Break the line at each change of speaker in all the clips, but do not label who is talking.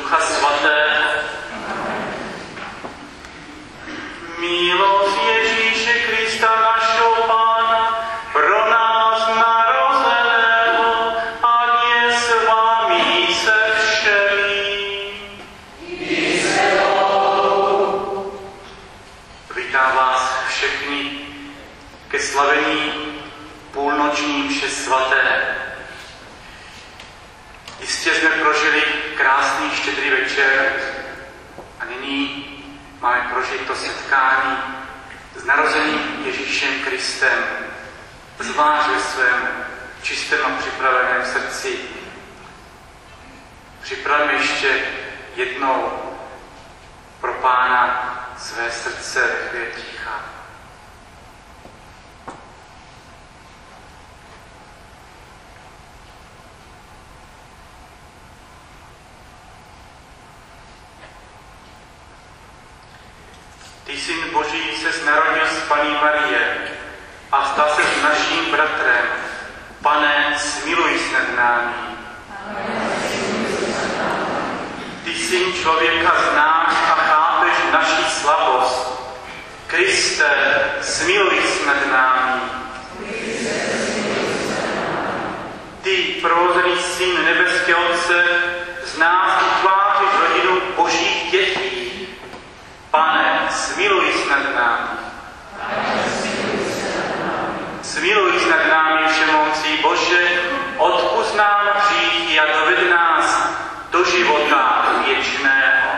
Ducha Svatého. Milost Ježíše Krista, našeho Pána, pro nás narozeného, ať je s vámi se všemi. Vítám vás všechny ke slavení půlnoční mše svaté. Jistě jsme prožili krásný štědrý večer a nyní máme prožít to setkání s narozeným Ježíšem Kristem, zvlášť ve svém čistém a připraveném srdci. Připravme ještě jednou pro Pána své srdce ve chvíli ticha. Ty, Syn Boží, ses narodil z Panny Marie a stal se naším bratrem. Pane, smiluj se nad námi. Ty, Syn člověka, znáš a chápeš naši slabost. Kriste, smiluj se nad námi. Ty, prorozený Syn nebeského Otce, z nás utváříš rodinu Božích dětí. Pane, smiluj se nad námi. Smiluj se nad námi, všemohoucí Bože, odpusť nám hříchy a doved nás do života věčného.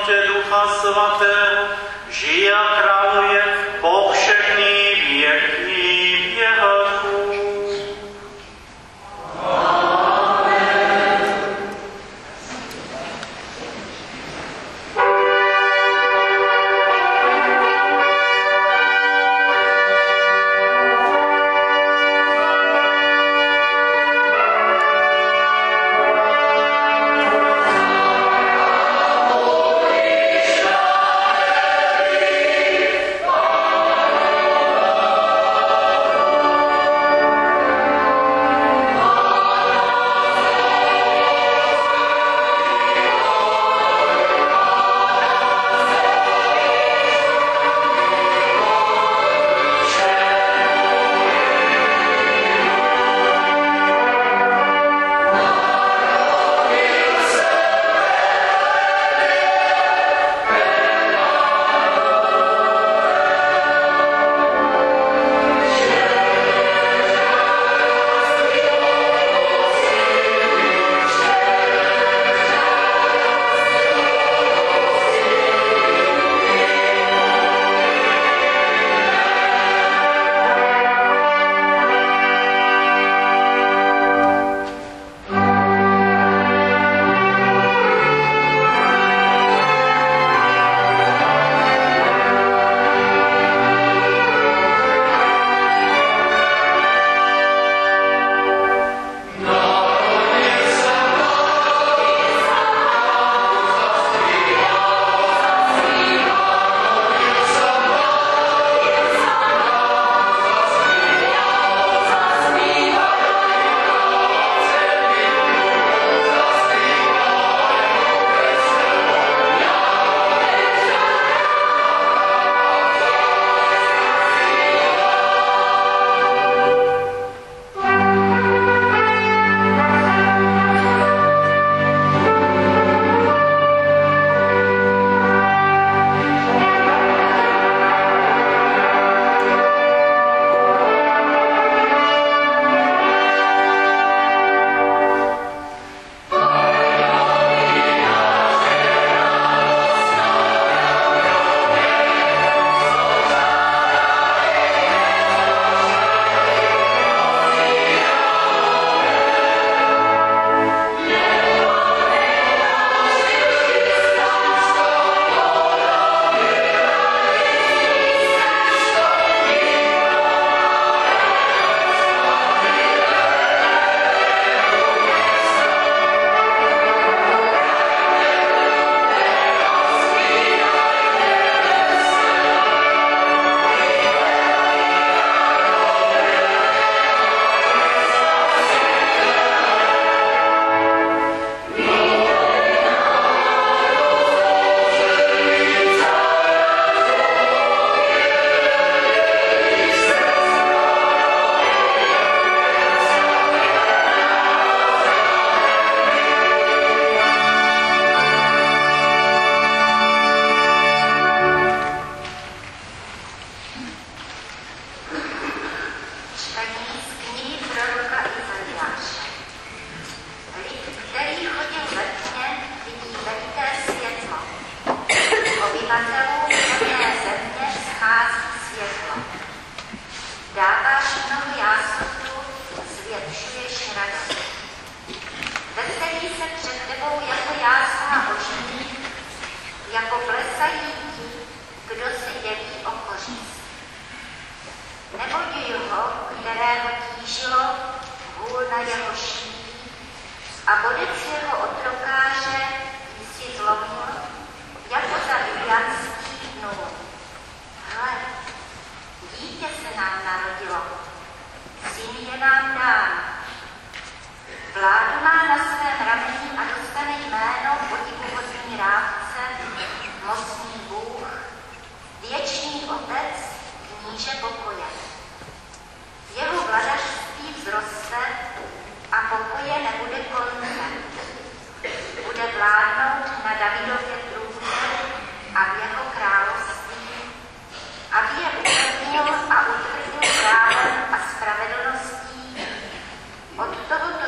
jednotě Ducha Svatého, žije a králuje po všechny věky věků.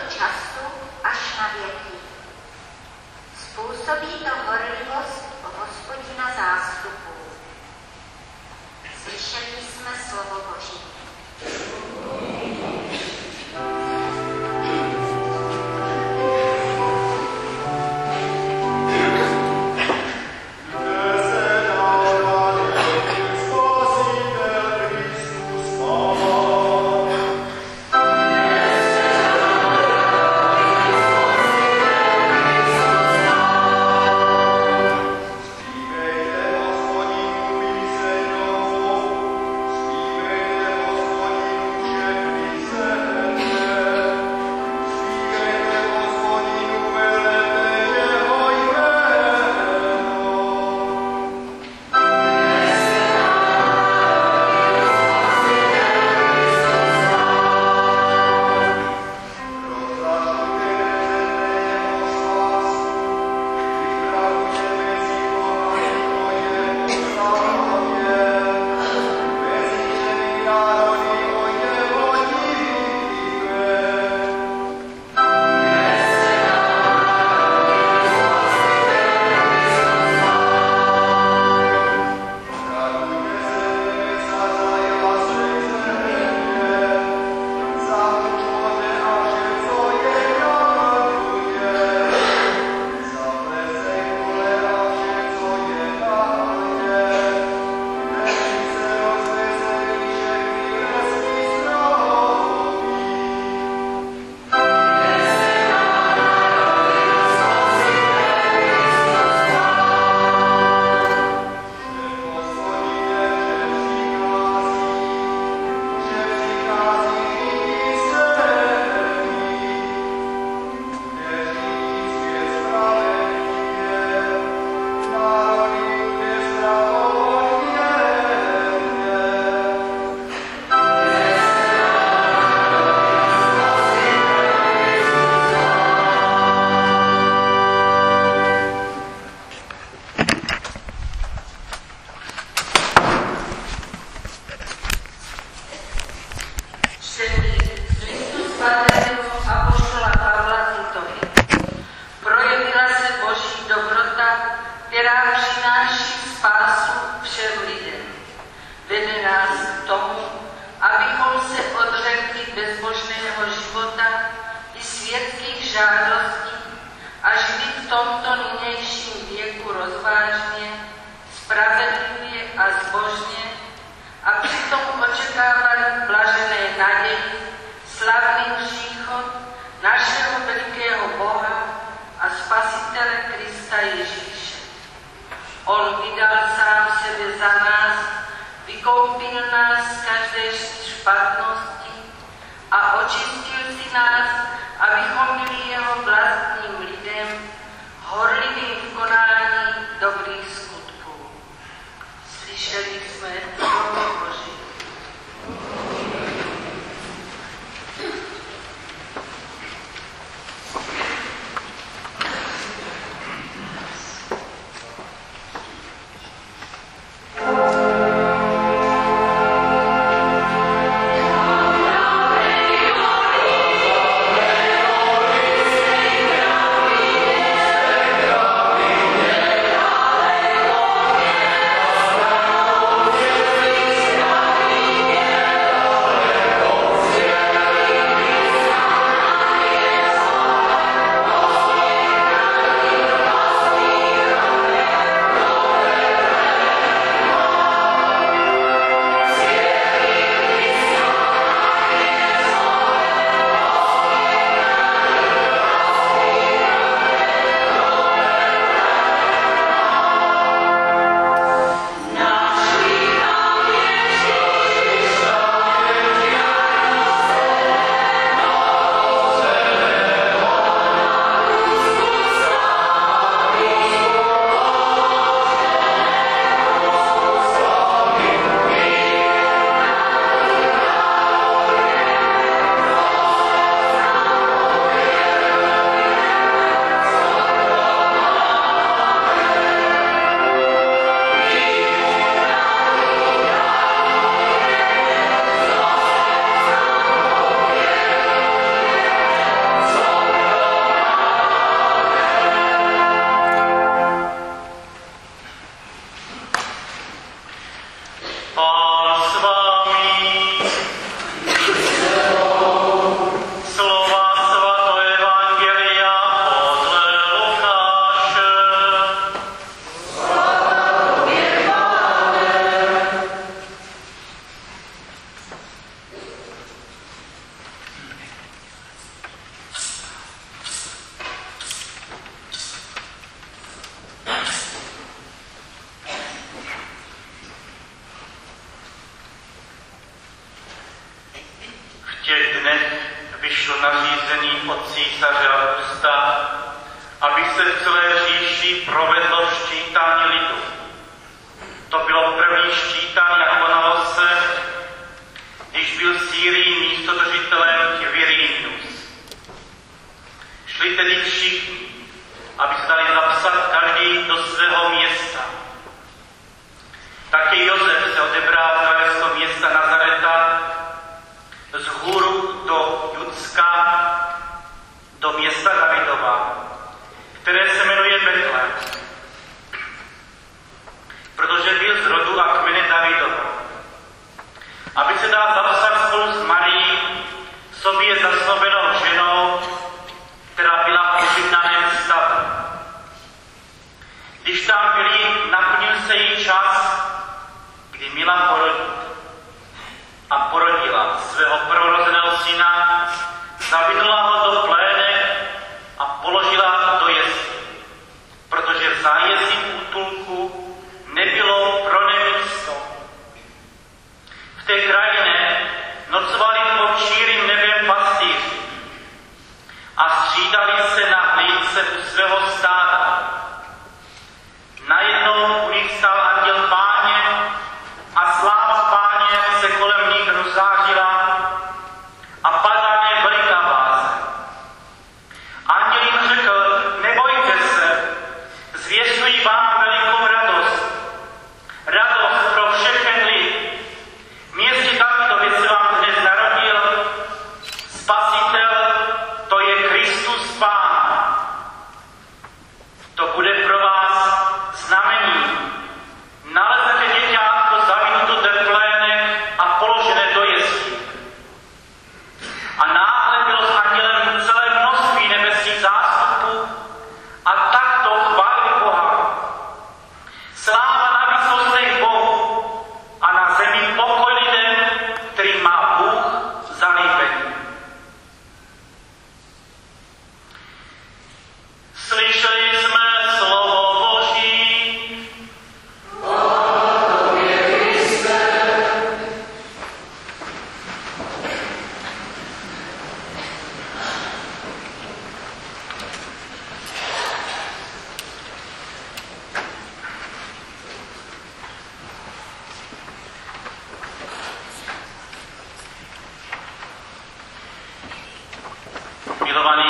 Způsobí to horlivost v žádosti a žili v tomto nynějším věku rozvážně, spravedlivě a zbožně a přitom očekávali blažené naději, slavný příchod našeho velikého Boha a Spasitele Krista Ježíše. On vydal sám sebe za nás, vykoupil nás z každé špatnosti a očistil si nás, abychom byli jeho vlastním lidem, horlivým v konání dobrých skutků. Slyšeli jsme slovo Boží.
Zvěstuji vám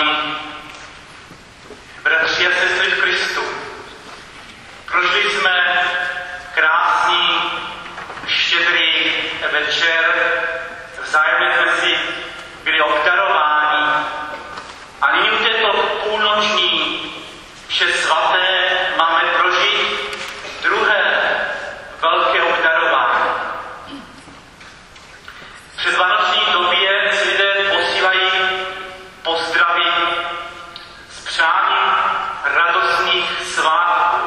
milovaní bratři a sestry v Kristu, prožili jsme krásný štědrý večer, vzájemně jsme si byli obdarováni a nyní u této půlnoční vše svaté máme prožít druhé velké obdarování. V předvánoční době si lidé posílají pozdravy s přáním radostných svátků.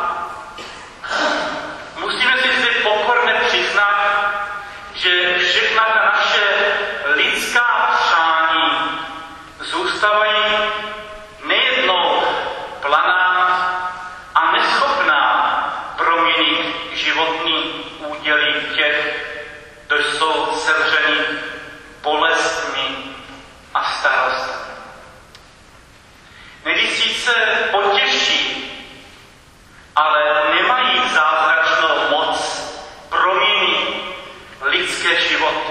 Musíme si zde pokorně přiznat, že všechna ta naše lidská přání zůstávají nejednou planá a neschopná proměnit životní úděly těch, kdo jsou sevřeni bolestmi a starostmi. Někdy sice potěší, ale nemají zázračnou moc proměnit lidské životy.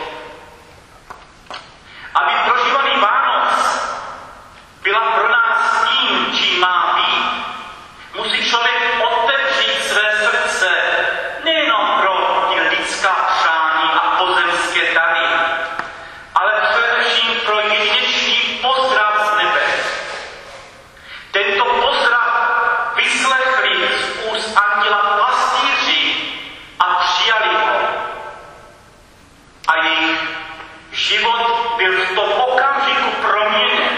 Aby prožívaný Vánoc byla pro nás tím, čím má být, musí člověk otevřít své srdce nejenom pro ty lidská přání a pozemské dary, ale především pro jedinečný pozdrav z nebe. Tento pozdrav vyslechli z úst anděla pastýři a přijali ho. A jejich život byl v tom okamžiku proměněn.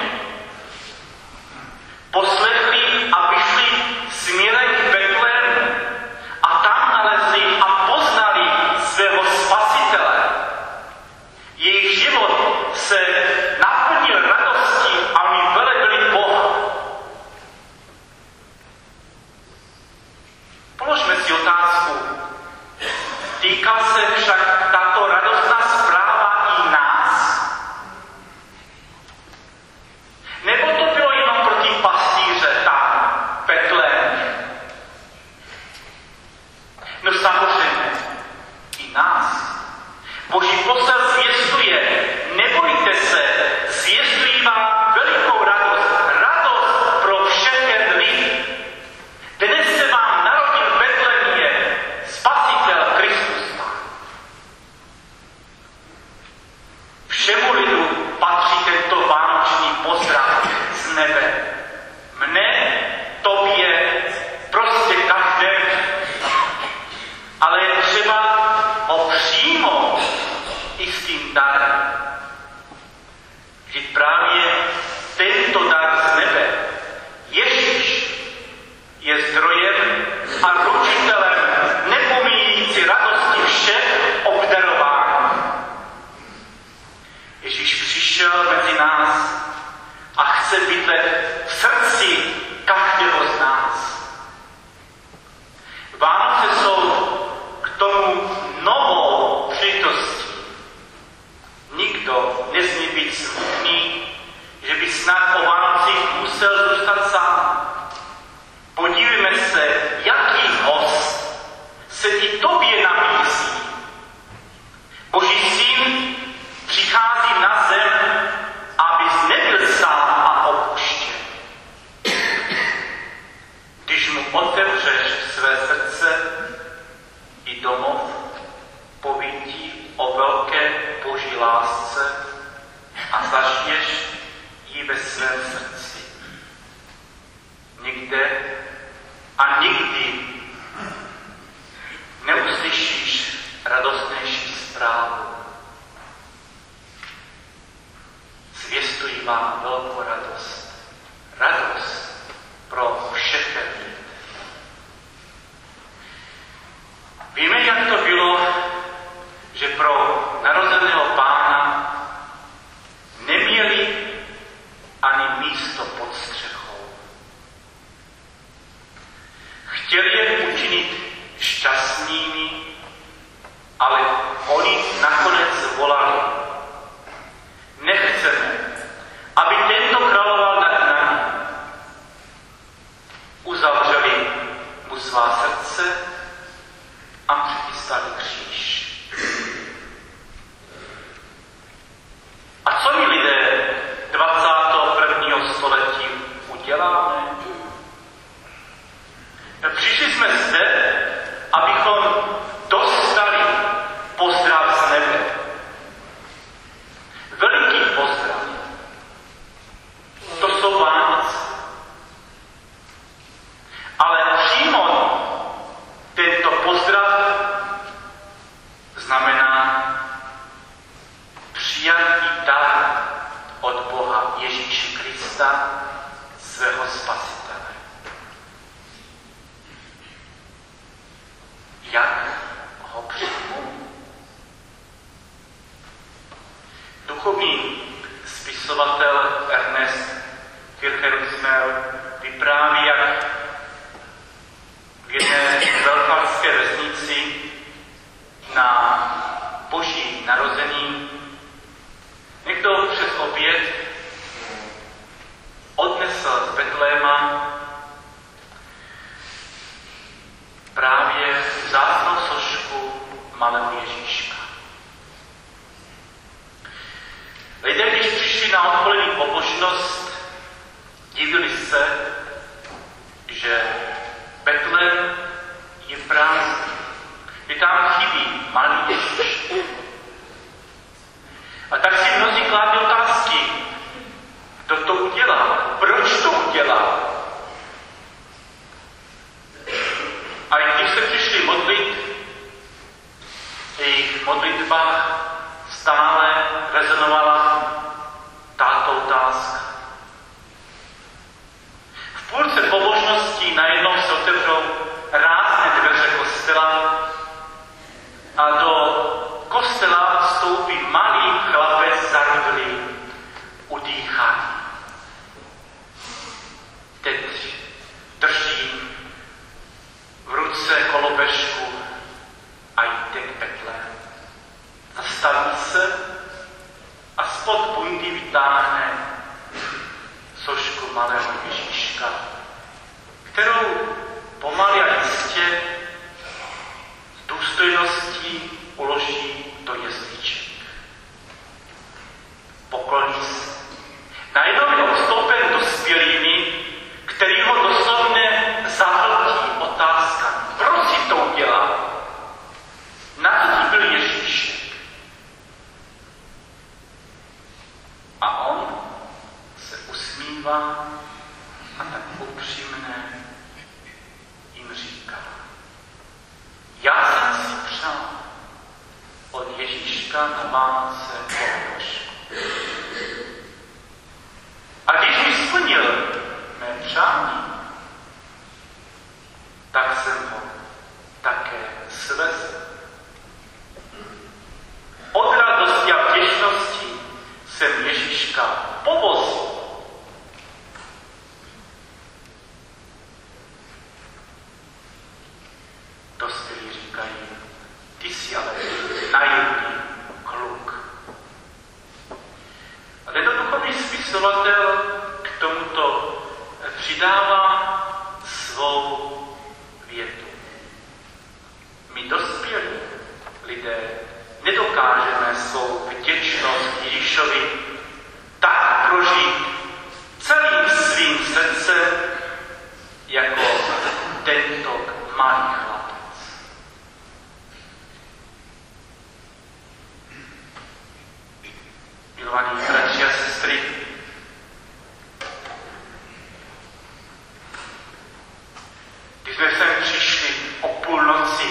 Poslechli a vyšli směrem k Betlému a tam nalezli a poznali svého Spasitele. Jejich život se naplnil radostí a oni velebili Boha. Položme si otázku. Týká se však tato radostná zpráva i nás? Nebo to bylo jenom pro ty pastýře tam, v Betlémě? No samozřejmě, i nás. Boží posel zvěstuje, nebojte se, zvěstují vám velikou radost, radost pro všechny lidi. Dnes se vám narodil v Betlémě Spasitel Kristus. Všemu lidu patří tento vánoční pozdrav z nebe. Mne, tobě, prostě každému. Ale je třeba ho přijmout i s tím darem. Vždyť právě tento dar z nebe, Ježíš, je zdrojem a ručitelem nepomíjící radosti všech obdarování. Ježíš přišel mezi nás a chce bydlet v srdci každého z nás. Vánoce jsou k tomu novou příležitostí. Nikdo nesmí být smutný, že by snad o Vánocích musel zůstat sám. Podívejme se, jaký host se i tobě nabízí. Boží syn přichází na zem, abys nebyl sám a opuštěn. Když mu otevřeš své srdce i domov, poví ti o velké Boží lásce a zažiješ ji ve svém srdci. Nikde a nikdy neuslyšíš radostnější zprávu. Zvěstuji vám velkou radost. Radost pro všechny lidi. Víme, jak to bylo, že pro narozeného Pána neměli ani místo pod střechou. Chtěli je učinit šťastnými, ale oni nakonec volali. Nechceme, aby tento královal nad námi. Uzavřeli mu svá srdce a přichystali kříž. A co mi lidé 21. století jak ho přijmu. Duchovní spisovatel Ernest Kirchner vypráví, jak v jedné velkávské vesnici na Boží narození někdo přes oběd odnesl z Betléma právě vzácnou sošku malého Ježíška. Lidé, když přišli na odpolední pobožnost, divili se, že Betlém je prázdný, že tam chybí malý Ježíš. A tak si mnozí kládli otázky, kdo to udělal, proč to udělal. A když se přišli modlit, jejich modlitbách stále rezonovala tato otázka. V půlce pobožnosti najednou se otevřou rázné dveře kostela a do kostela vstoupí malý chlapec zarudlý, udýchaný. Teď drží v ruce kolobežku a jde k Betlému. Zastaví se a spod bundy vytáhne sošku malého Ježíška, kterou pomalu a jistě s důstojností uloží do jesliček. Pokloní se. Najednou je obstoupen dospělými, který ho doslovně zahltí otázkami. Proč si to udělal? Na to ti byl Ježíšek. A on se usmívá a tak upřímně jim říká: já jsem si přál od Ježíška na Vánoce kolobežku. A když mi splnil mé přání, tak jsem ho také svezl. Od radosti a vděčnosti jsem Ježíška povozil. Dospělí říkají: ty jsi ale naivní kluk. A tento duchovní spisovatel k tomuto přidává svou větu. My dospělí lidé nedokážeme svou vděčnost Ježíšovi tak prožít celým svým srdcem, jako tento malý chlapec. Milovaní bratři a sestry, když jsme sem přišli o půlnoci,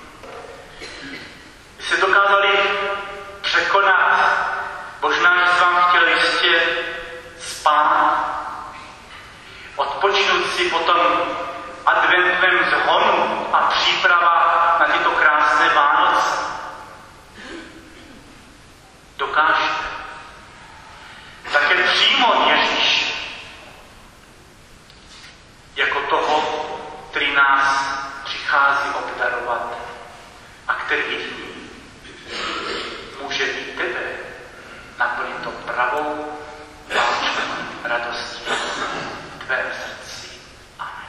se dokázali překonat, možná, že jsem vám chtěl ještě spát, odpočinout si po tom adventním zhonu a příprava na tyto krásné Vánoce. Dokážete také přijmout Ježíš jako toho, který nás přichází obdarovat a který jediný může i tebe naplnit to pravou láskou, radostí v tvém srdci. Amen.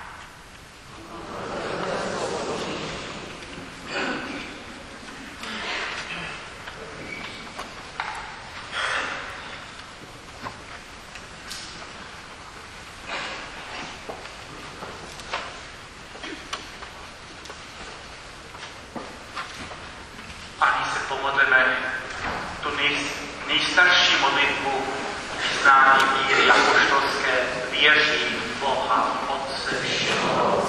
Ani se pomodleme tu nejstarší modlitbu vyznání víry apoštolské: věřím v Boha Otce všeho.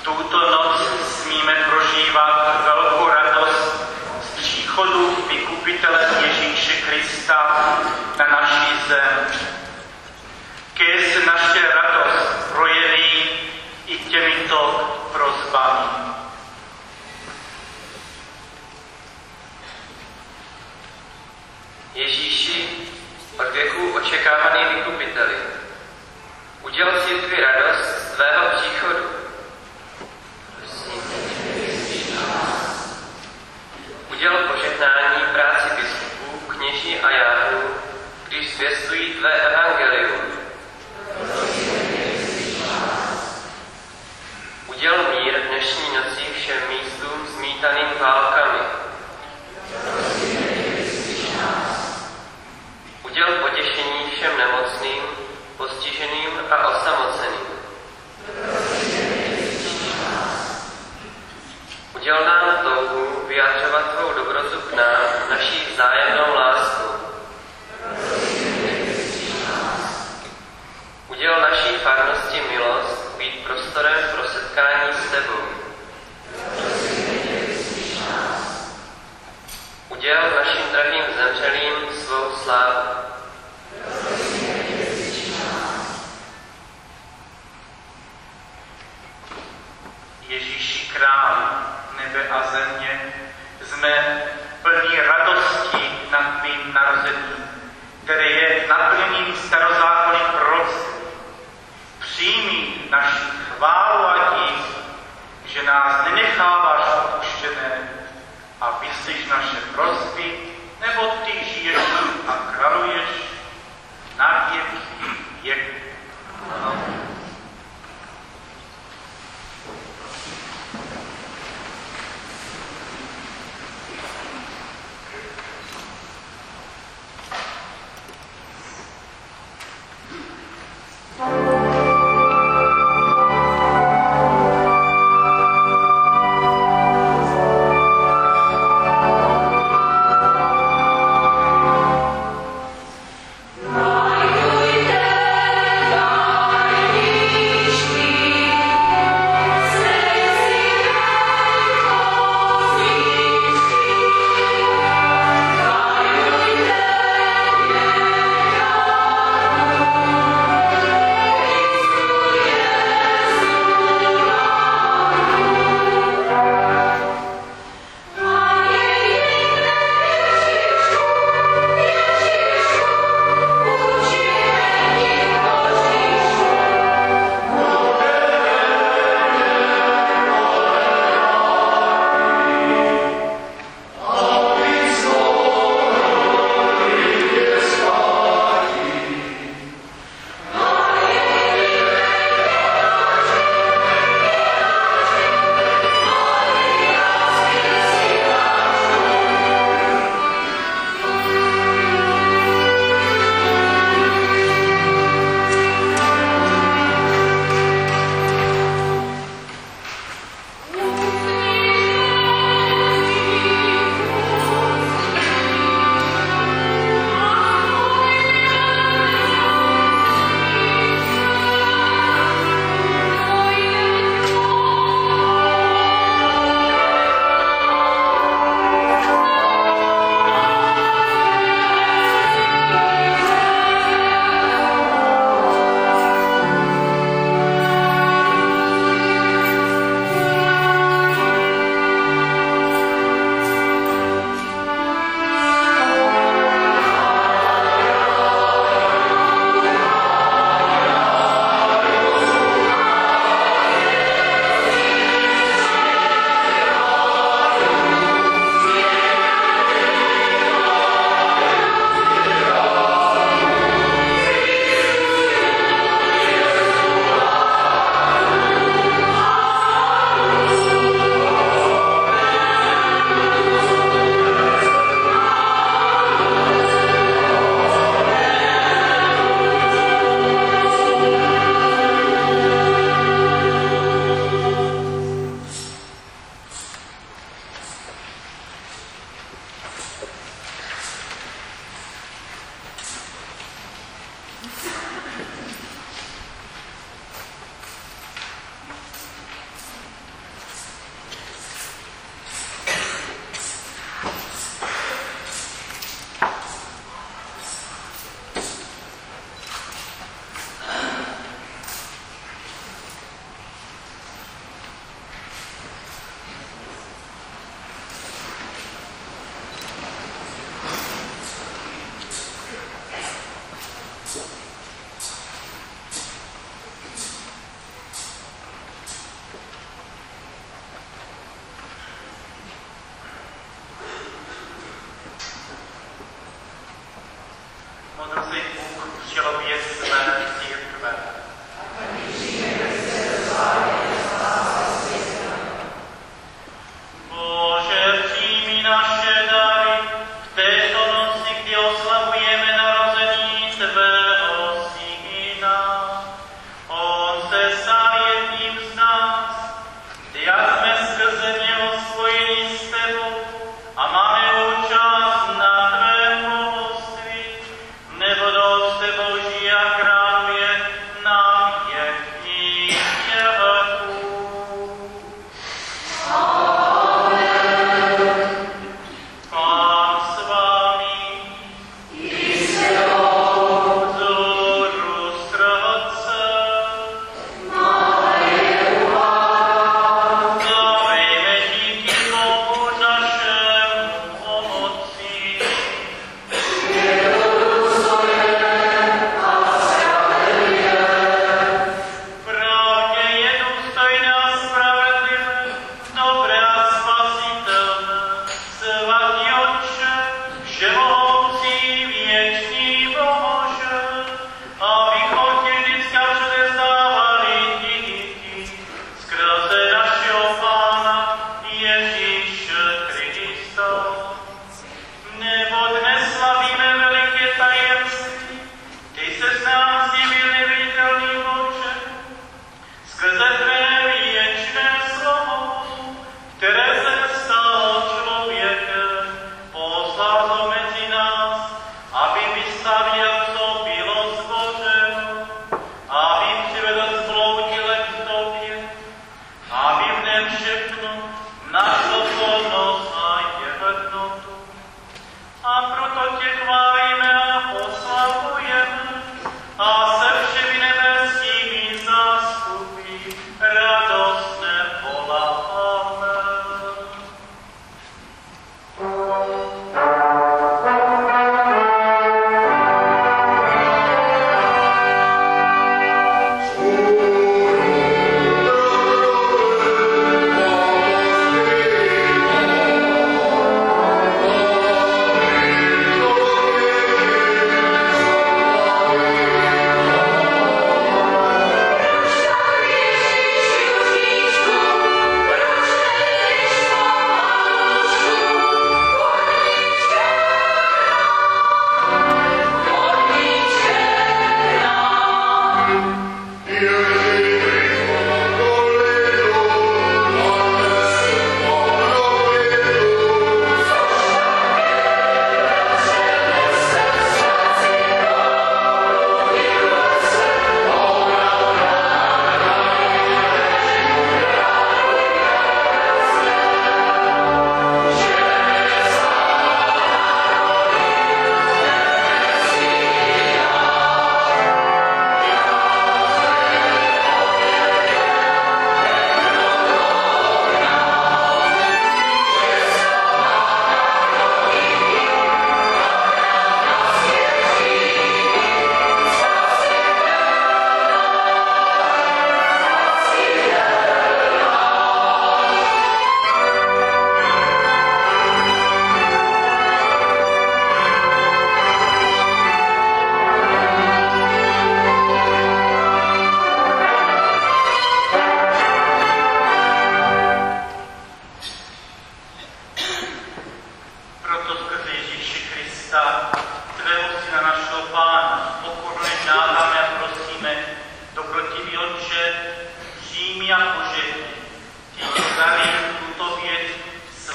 tuto noc smíme prožívat velkou radost z příchodu vykupitele Ježíše Krista na naší zem. Kéž se naše radost projeví i těmito prosbami.
Ježíši, od věků očekávaný vykupiteli, udělal církvi radost z tvého příchodu. Udělal požehnání práci biskupů, kněží a járů, když zvěstují tvé evangelium. Udělal mír dnešní noci všem místům zmítaným válkami. Udělal potěšení všem nemocným, postiženým a osamoceným. Udělal nám touhu vyjadřovat tvou dobrotu k nám, naší vzájemnou lásku. Udělal naší farnosti milost být prostorem pro setkání s tebou. Udělal našim drahým zemřelým svou slávu.
Ježíši král nebe a země, jsme plní radosti nad tvým narozením, které je naplněním starozákonných proroctví. Přijmi naši chválu a dík, že nás nenecháváš opuštěné a vyslíš naše prosby, nebo ty žiješ a králuješ na věky věků.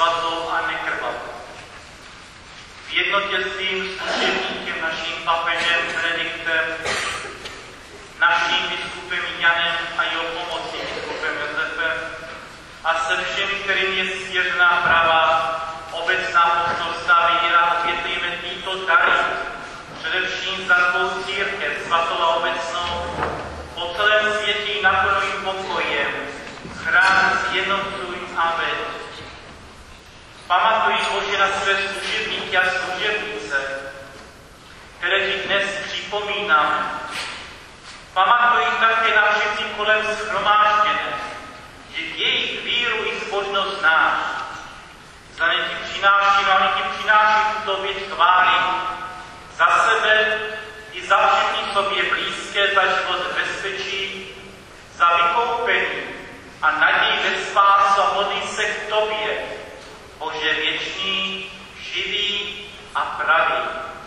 svatou a nekrvavou. V jednotě s tím služebníkem, naším papežem Benediktem, naším biskupem Janem a jeho pomocí biskupem Josefem a se všemi, kterým je svěřená pravá obecná apoštolská víra, obětujeme tyto dary, především za tvou církev, svatou a obecnou, po celém světě ji naplňuj pokojem, chrán zjednocuj a ved. Pamatuj, Bože, na své služebníky a služebnice, které ti dnes připomínáme. Pamatuj také na všechny kolem shromážděné, že jejich víru i zbožnost znáš. Za ně ti přináším a oni ti přináší tuto oběť chvály za sebe i za všechny sobě blízké, za život v bezpečí, za vykoupení a naději ve spásu a modlí se k tobě, Bože věčný, živý a pravý.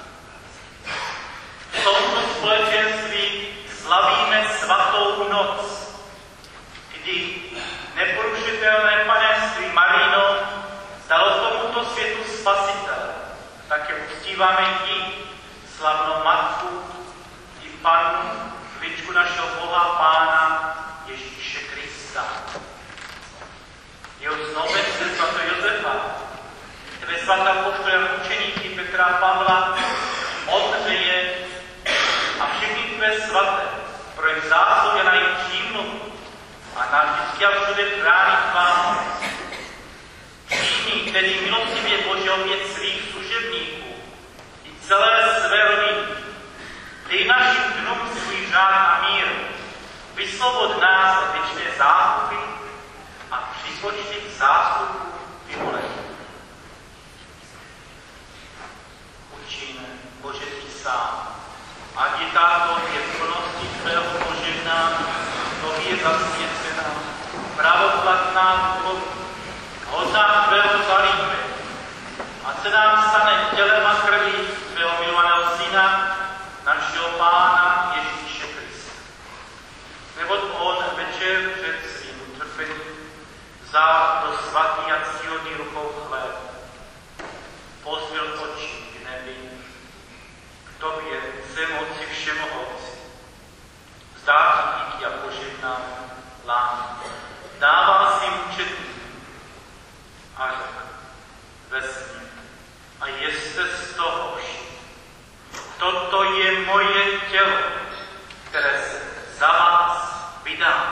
V tomto společenství slavíme svatou noc, kdy neporušitelné panenství Marino dalo tomuto světu spasitele. Také uctíváme ji, slavnou matku i Pannu, chličku našeho Boha Pána Ježíše Krista. Jeho snoubenství svatého Josefa, tebe svatá poštolem učeníky Petra Pavla, Ondřeje a všechny tvé svaté, pro jejich zásluhy na jejich přímluvu a nás vždycky a všude chránit vám. Přijmi tedy milostivě Bože oběť svých služebníků i celé své rodiny. Dej našim dnům svůj řád a mír. Vysvobod nás od věčné záhuby a připočti k zástupu vyvolení. Učíme, Bože, ty sám, ať je tato plnosti tvého požehnání, tobě zasvěcená, pravoplatná duchovní, hodná tvého zalíbe, a se nám stane tělem a krví tvého milovaného syna, našeho Pána Ježíše Krista. Neboť on večer před svým utrpením vzal do svatý a ctihodný rukou chléb, pozvěl oči k nebi, k tobě, Všemoci všemohoucí. Vzdá ti díky a požehnám lám. Dával si účetní a řekl, vezmi a jeste z toho všichni. Toto je moje tělo, které se za vás vydá.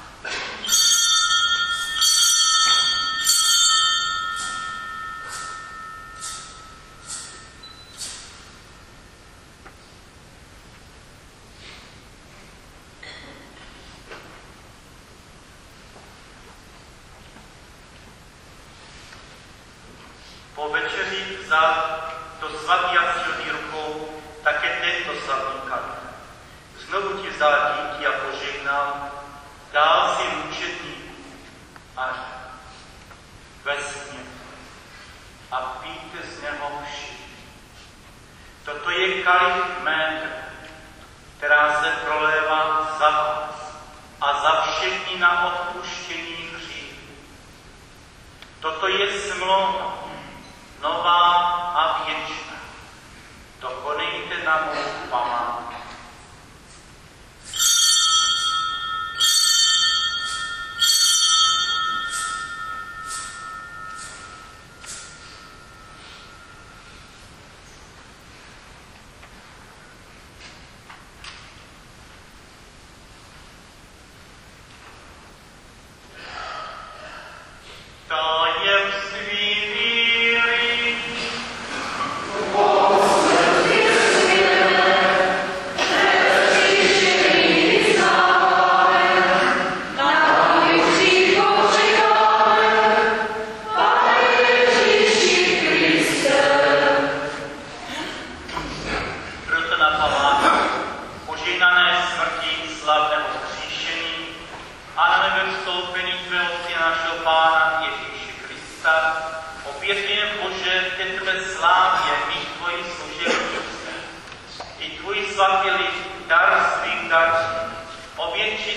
Po večeři vzal do svatý a silný rukou také tento slavný kalich. Znovu ti vzal díky a požehnal, dal si mučedníku a řekl, vezměte a pijte z něho všichni. Toto je kalich mé krve, která se prolévá za vás a za všechny na odpuštění hříchů. Toto je smlouva, nová a věčná. To konejte na mou památku.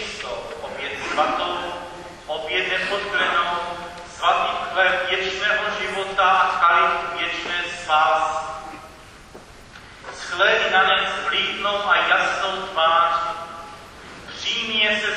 Oběd nepodklenou, svatý chléb věčného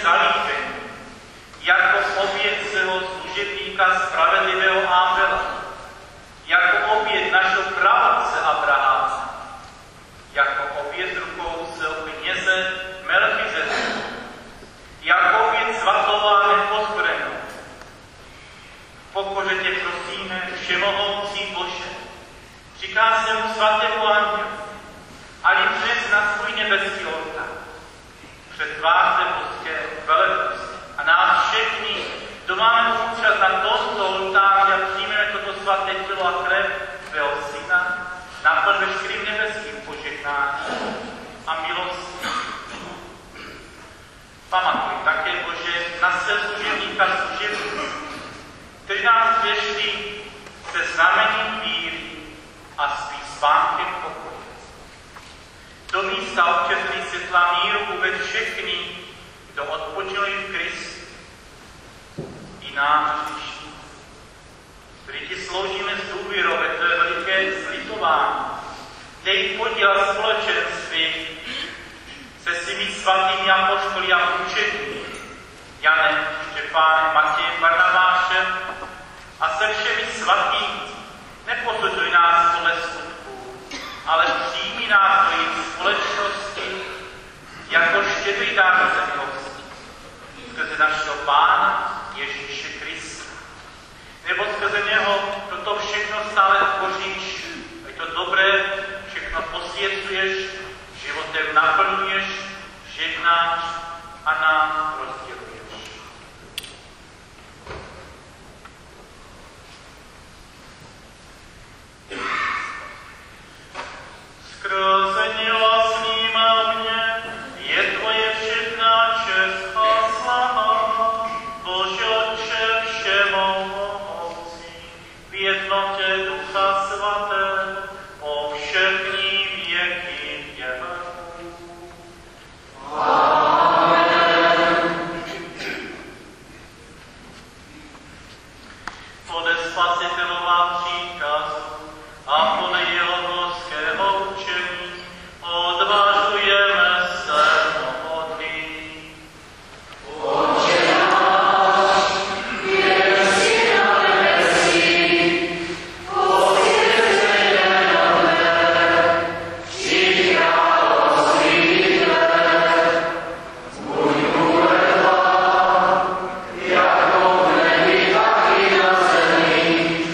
zalíbení, jako oběť svého služebníka spravedlivého Ábela, jako oběť našeho praotce Abraháma, jako oběť rukou svého kněze Melchizedeka, jako oběť svatou a nepozbrojenou. V pokoře tě prosíme, všemohoucí Bože, říká se mu svatému andělu, ať ji přines na svůj nebeský oltár, před tváře božské velebnosti. A nás všichni, kdo máme účast na tomto oltáři a přijmeme toto svaté tělo a krev tvého syna, naplň veškerým nebeským požehnáním a milostí. Pamatuj také, Bože, na své služebníka služebníci, kteří nás věšli se znamením víry a svým spánkem pokoje. Do místa občerstvení světla míru uved všechny, kdo odpočili v Kristu. I nám hříšní, kteří ti sloužíme z důvěrou ve tvé veliké slitování. Dej podíl společenství se svými svatými apoštoly a učedníky, Janem, Štěpánem, Matějem, Barnabášem a se všemi svatými. Neposuzuj nás podle skutků, ale přijmi nás do jejich společnosti jako štědrý dárce milosti skrze našeho Pána Ježíše Krista. Nebo skrze něho toto všechno stále tvoříš, ať to dobré všechno posvěcuješ, životem naplňuješ, žehnáš a nám rozděluješ. Skrze něho s ním a mě je tvoje všechna čest a sláva, Bože Otče všemohoucí, v jednotě Ducha Svatého, po všechny věky věků. Podle Spasitelova příkazu a podle jeho božského učení odvažujeme se modlit. Otče náš, který jsi na nebesích, posvěť se jméno tvé, přijď království tvé, buď vůle tvá, jako v nebi, tak i na zemi.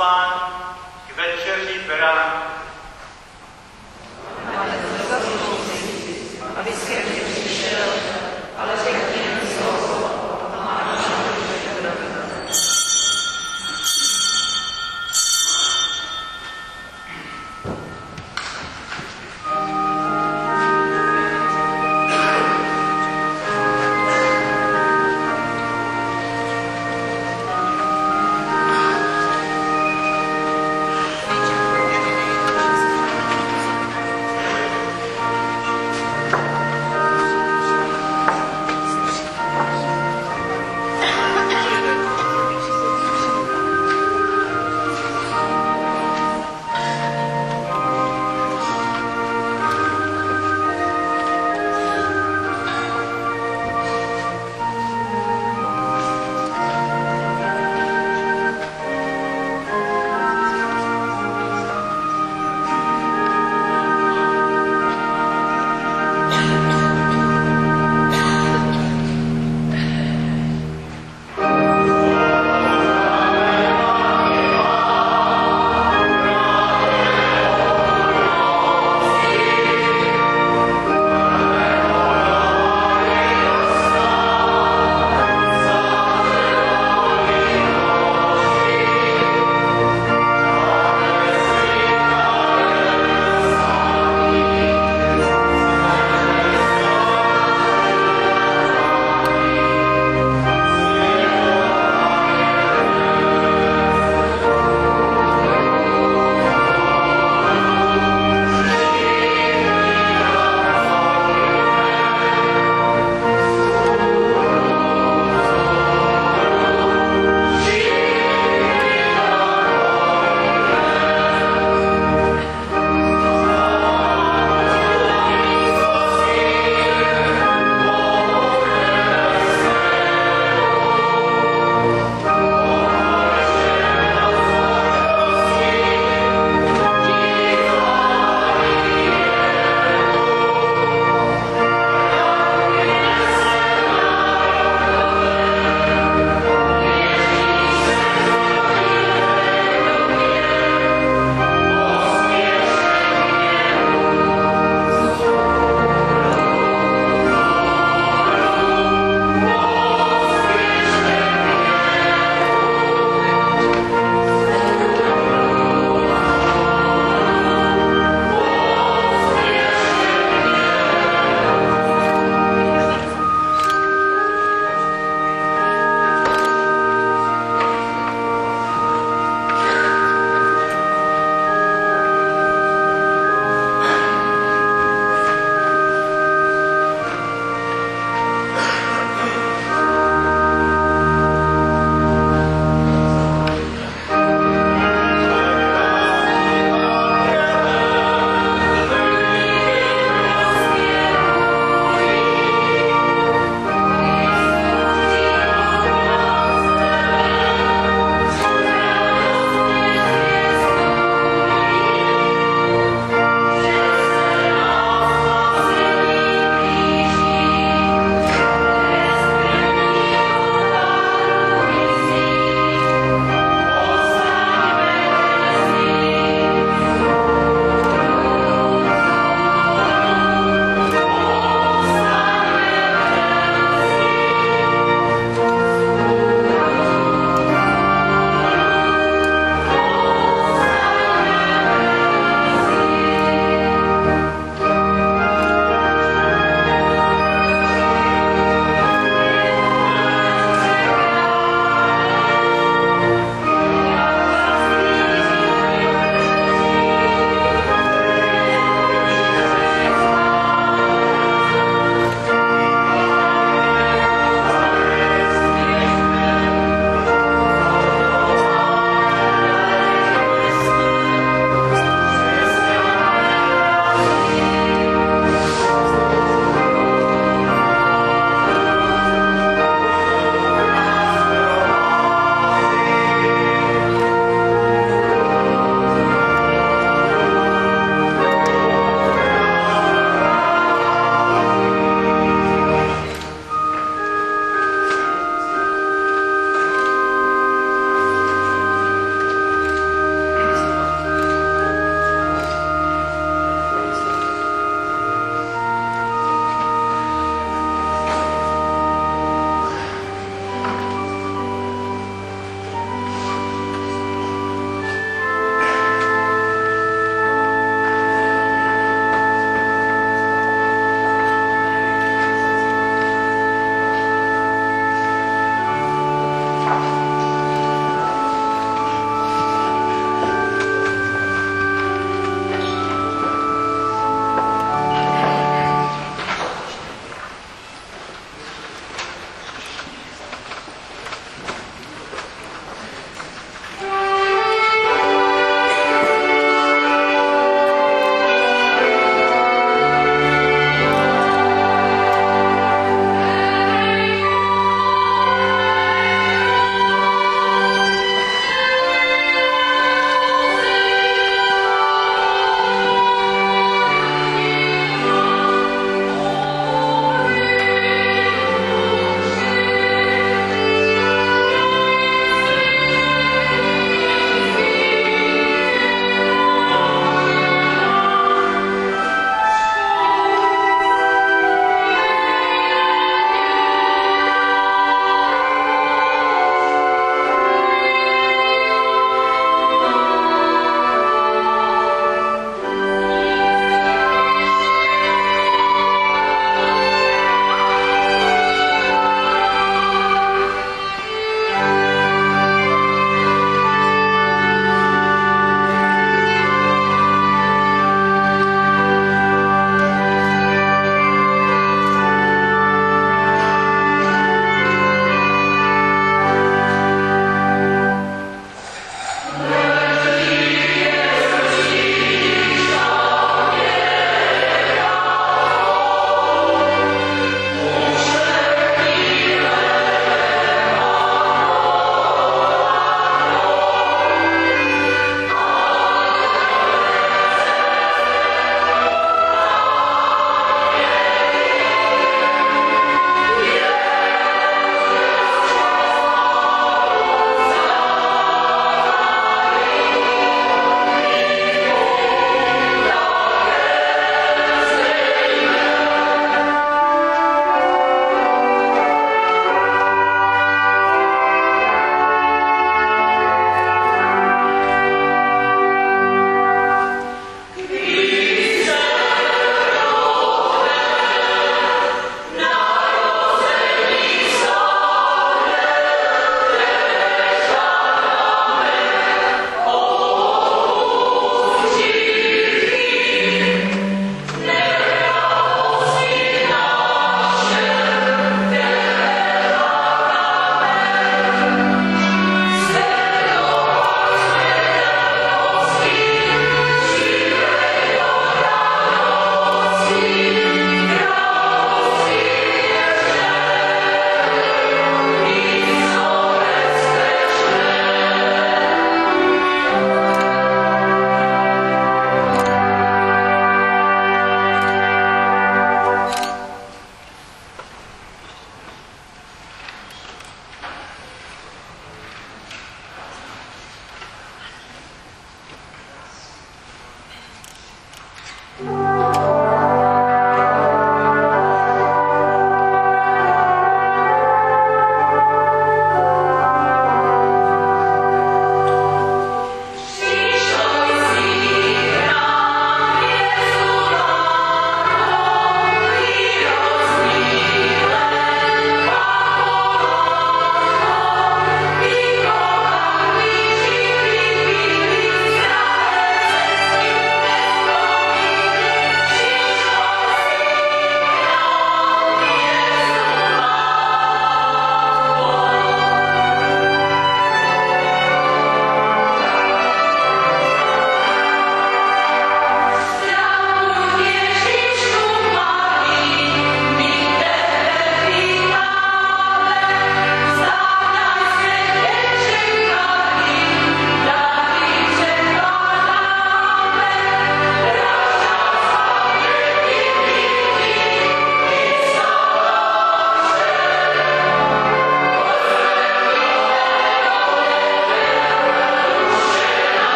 pozvání k večeři beránku.
Aby si mě přišel, ale řekni jen slovo a máš připravené.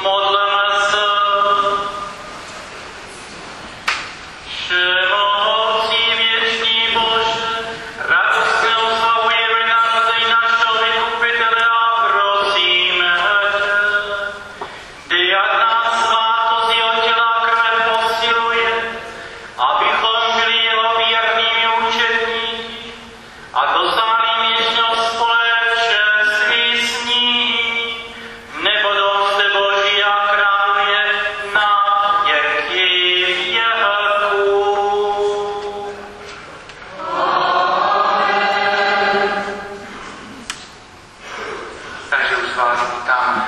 Modleme se. Všemohoucí věčný Bože, radostně oslavujeme narození našeho vykupitele a prosíme tě, dej, ať nás svátost jeho těla a krve posiluje, abychom byli jeho věrnými učedníky a dosáhli věčného společenství s ním, nebudou zde Boží a králuje na věky věků.
Takže už vás vítám.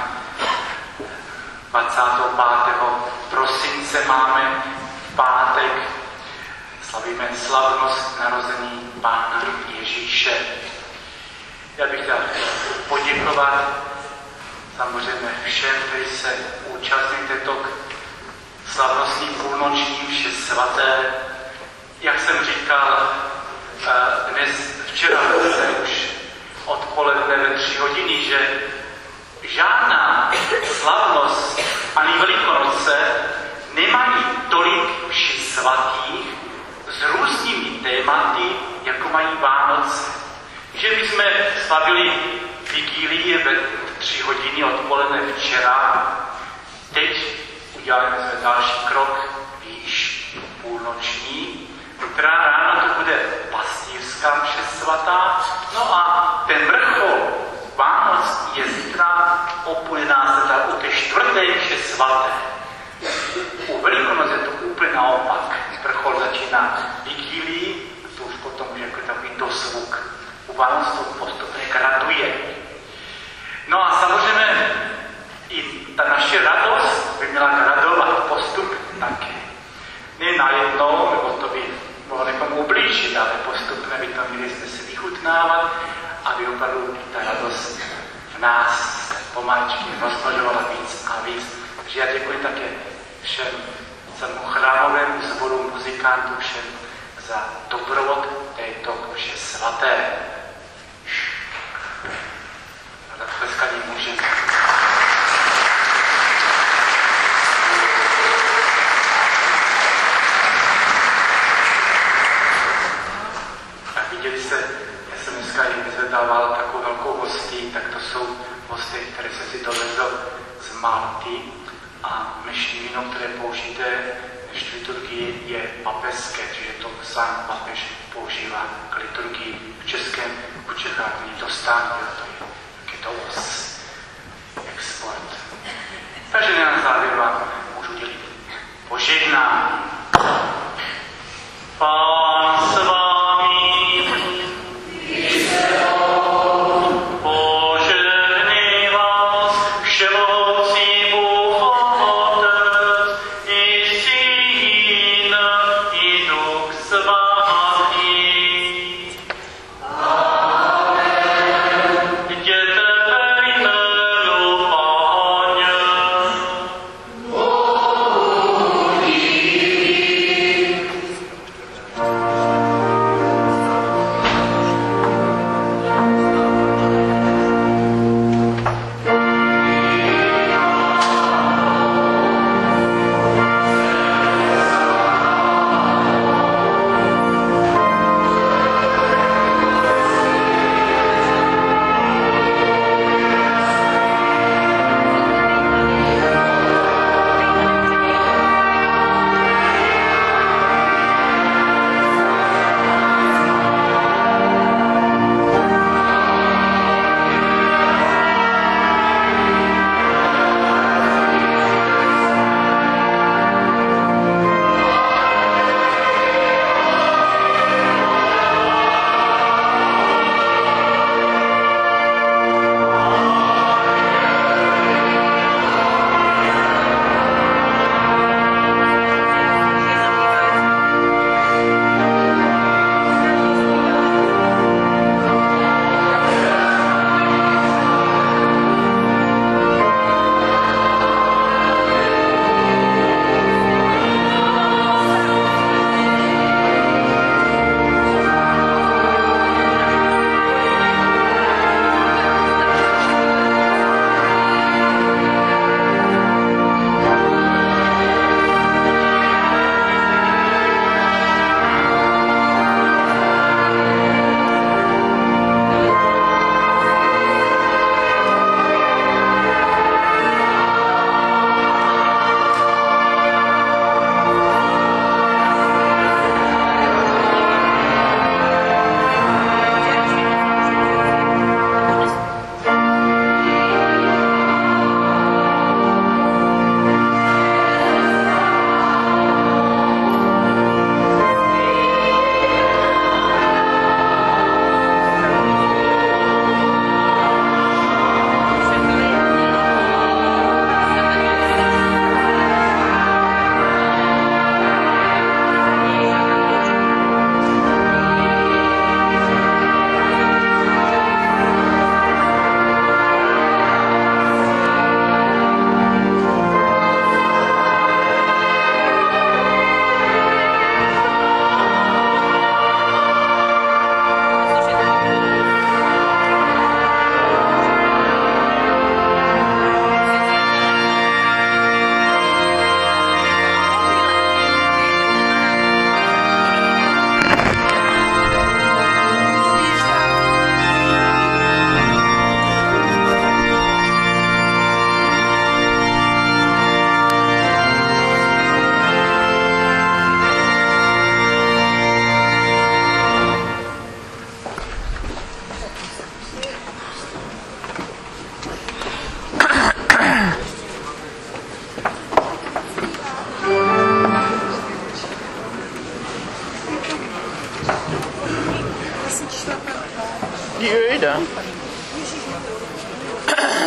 25. prosince máme v pátek. Slavíme slavnost narození Pána Ježíše. Já bych chtěl poděkovat samozřejmě všem, kteří se účastní této slavnostní půlnoční mše svaté. Jak jsem říkal, včera už odpoledne ve 3 hodiny, že žádná slavnost ani Velikonoce nemají tolik mší svatých s různými tématy, jako mají Vánoce. Že my jsme slavili vigílii ve 3 hodiny odpoledne včera, teď uděláme jsme další krok výš půlnoční, která ráno to bude pastýřská mše svatá, no a ten vrchol Vánoc je zítra o 11. u té 4. mše svaté. U Velikonoc je to úplně naopak. Vrchol začíná vigílii, to už potom už jako takový dozvuk. U Vánoc to postupně graduje. No a samozřejmě i ta naše radost by měla gradovat postup taky. Ne najednou, nebo to by mohlo někomu ublížit, ale postupně by to měli jsme si vychutnávat, aby opravdu ta radost v nás pomaličky rozmnožovala víc a víc. Takže já děkuji také všem celému chrámovému sboru muzikantů, všem za doprovod této mše svaté. A tak tleskaní můžeme. A viděli jste, já jsem dneska jim vyzvedával takovou velkou hostí, tak to jsou hosty, které se si dovezl z Malty. A mešní víno, které použijete v liturgii, je papežské, čiže to sám papež používá k liturgii v českém, v Čechách není to stán, to je to export. Takže na závěr vám můžu dělit požehnání. Pán s vámi. Požehnej vás všemohoucí Bůh Otec i Syn i Duch Svatý. Amen. Jděte ve jménu Páně. Bohu díky.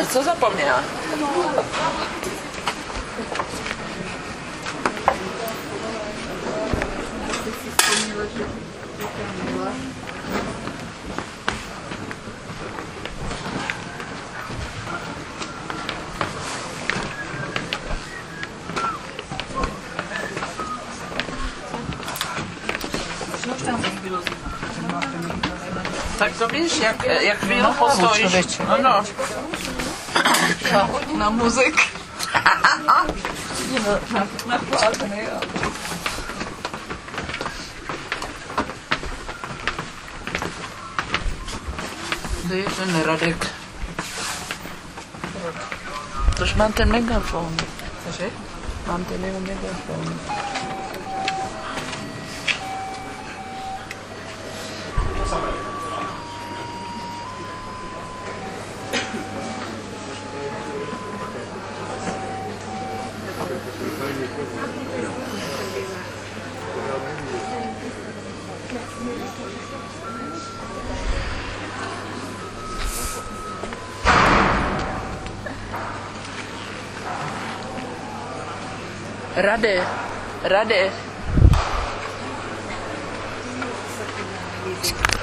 Co zapomněla? Tak to víš, jak chvíli postojíš. Ano. Na muzik. Na plátny, jo. Kde je ten Radek? Tož mám ten megafon. Cože? Mám ten jeho megafon. Rade.